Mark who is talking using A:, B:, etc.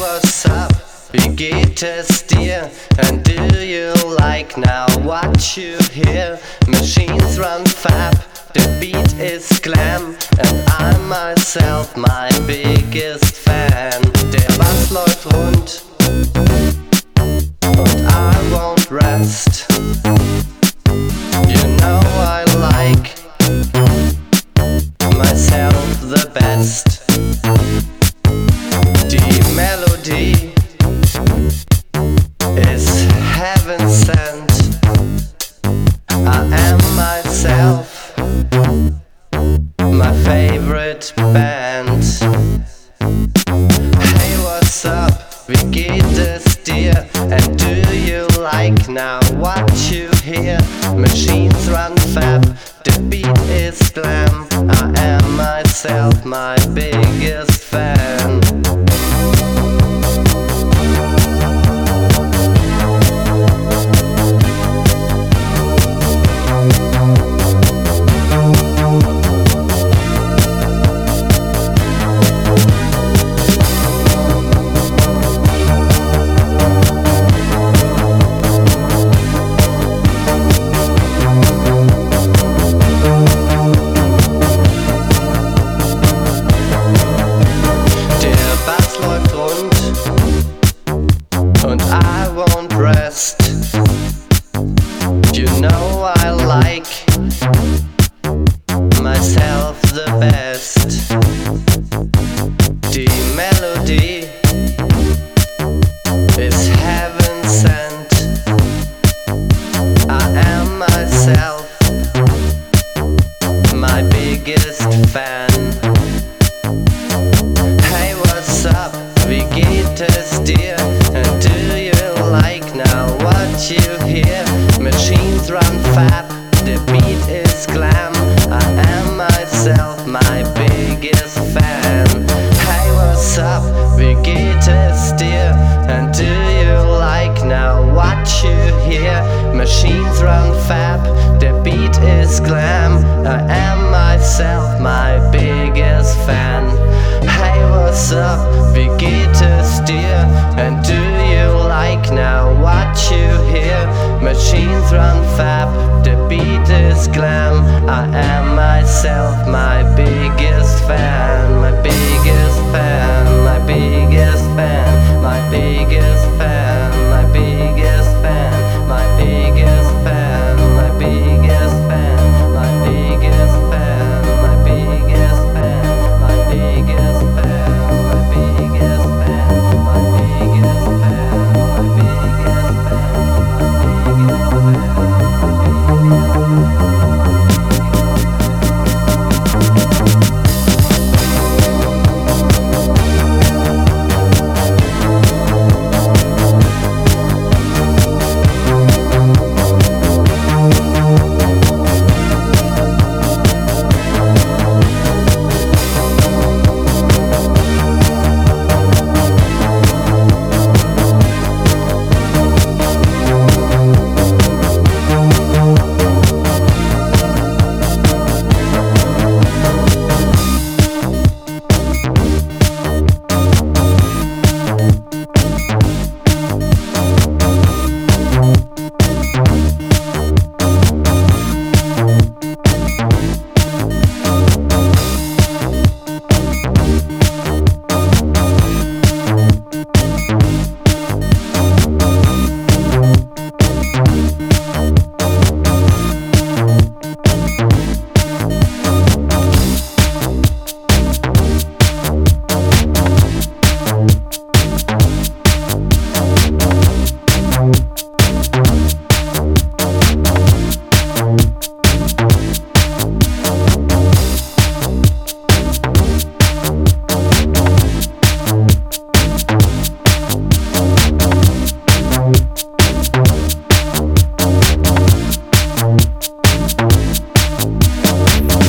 A: what's up? Wie geht es dir? And do you like now what you hear? Machines run fab, the beat is glam, and I'm myself my biggest fan. Der Bass läuft rund und I won't rest. You know I like myself the best. Die Melodie is heaven sent. I am myself, my favorite band. Hey, what's up? Wie geht es dir? And do you like now what you hear? Machines run fab, the beat is glam. I am myself, my biggest fan. Und I won't rest. You know I like myself the best. Die Melodie is heaven sent. I am myself, my biggest fan. Hey, what's up? Wie geht es dir? And do you like now what you hear? Machines run fab, the beat is glam. I am myself, my biggest fan. Hey, what's up? Wie geht es dir? And do you like now what you hear? Machines run fab, the beat is glam. I am myself, my biggest fan. Hey, what's up? Wie geht es dir? And do you like now what you hear? Machines run fab, the beat is glam. I am myself, my biggest fan, my biggest